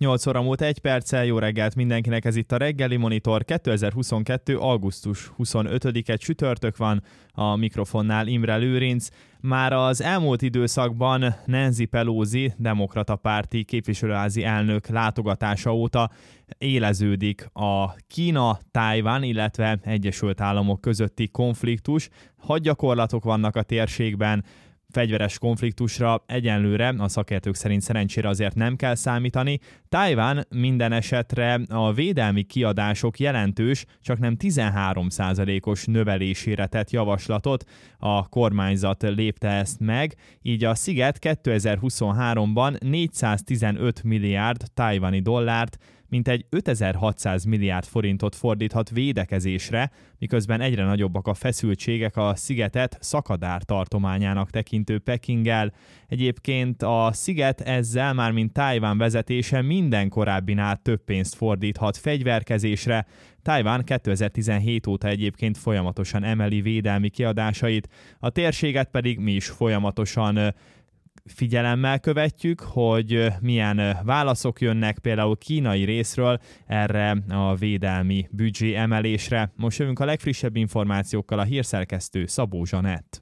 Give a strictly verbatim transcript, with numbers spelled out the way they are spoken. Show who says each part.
Speaker 1: nyolc óra múlt egy perccel, jó reggelt mindenkinek, ez itt a Reggeli Monitor, kétezer-huszonkettő. augusztus huszonötödike csütörtök van, a mikrofonnál Imre Lőrinc. Már az elmúlt időszakban Nancy Pelosi, demokrata párti képviselőházi elnök látogatása óta éleződik a Kína, Tajvan, illetve Egyesült Államok közötti konfliktus. Hadgyakorlatok vannak a térségben, fegyveres konfliktusra egyenlőre a szakértők szerint szerencsére azért nem kell számítani. Tajvan minden esetre a védelmi kiadások jelentős, csak nem tizenhárom százalékos növelésére tett javaslatot. A kormányzat lépte ezt meg, így a sziget kétezer-huszonháromban négyszáztizenöt milliárd tajvani dollárt, mintegy ötezer-hatszáz milliárd forintot fordíthat védekezésre, miközben egyre nagyobbak a feszültségek a szigetet szakadár tartományának tekintő Pekinggel. Egyébként a sziget ezzel, mármint Tajvan vezetése minden korábbinál több pénzt fordíthat fegyverkezésre. Tajvan kétezer-tizenhét óta egyébként folyamatosan emeli védelmi kiadásait, a térséget pedig mi is folyamatosan figyelemmel követjük, hogy milyen válaszok jönnek például kínai részről erre a védelmi büdzsé emelésre. Most jövünk a legfrissebb információkkal, a hírszerkesztő Szabó Zsanett.